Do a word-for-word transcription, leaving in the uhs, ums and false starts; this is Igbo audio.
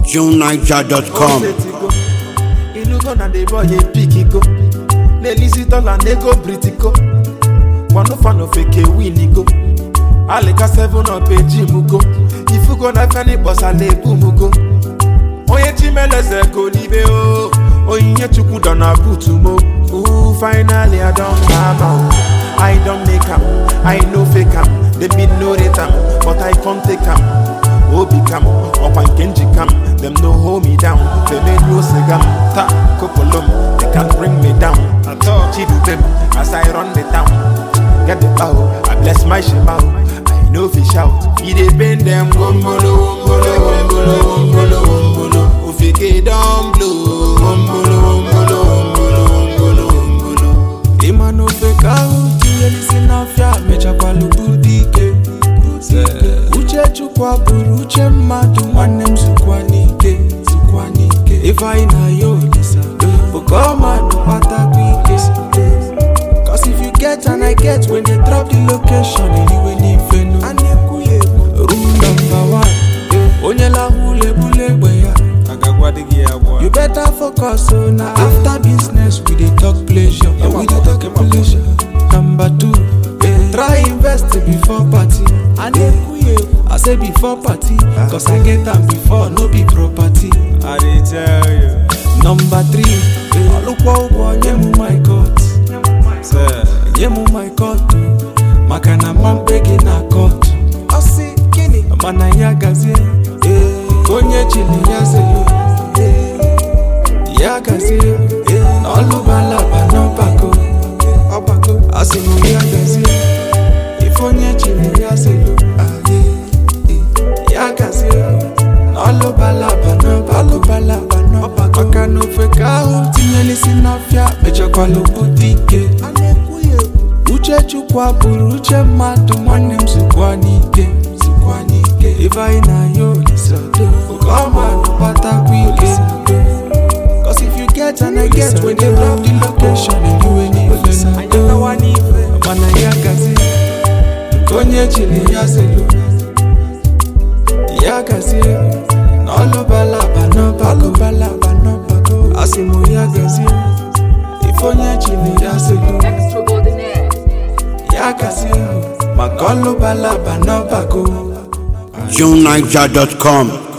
june niger dot com. Inugo na the boy a pick go. Nelisi dollar nego britico. One fan of a K winigo. Aleka seven up a jimugo. If you go na fani boss a lebu mugo. Oye chimele se kolibe o. Oye chuku dona butumo. Ooh, finally I don't have am. I don't make am. I no fake am. They be no rate am, but I can't take am. Obi cam, up and Kenji cam. Them no hold me down. They made no segam. Ta, kopolom. They can't bring me down. I talk chidu them as I run the town. Get the bow, I bless my shebao. I know fish out. He dey bend them wombolo, wombolo, wombolo, wombolo, wombolo. Ufike down blue, wombolo, wombolo, wombolo, wombolo, wombolo. Imano fake out, you listen afya, mecha kwa lubudike. Uche chukwa buru, uche madu, manem sukwanike, sukwanike. If I na yo lisa, ukoma no pata kwike. Cause if you get and I get, when they drop the location, anyway nife no. Rule number one, onyela hule bule bweya. You better focus on now. After business, we dey talk pleasure. Yeah, we dey talk pleasure. Number two, yeah. Try invest before party. I say before party, cause I get them before, no be property. I dey tell you. Number three, yeah. Look what nyemu my court. Nyemu my court. Makana man begging na court. I see kini. Mana ya gazi. Konye chili ya se. Yagazi, all balaba no bako, obako. Asimu yagazi, ifonye chile yazelu. Yagazi, all balaba no bako, balaba no bako. Makano feka uti lisi nafya, mecha kwa lubudike. Uche chukwa buru, uche madu, manem sukwanike, sukwanike. Iva ina yo lisado, ukoma nupata kwike. Cause if you get and I get, when they drop the location, and you ain't even I don't know what even. Mana yagazi, konye chili yazelu. Yagazi, nolo balaba no bako, balaba no bako. Asimu yagazi, ifonye chili yazelu. Yagazi, makolo balaba no bako. june niger dot com.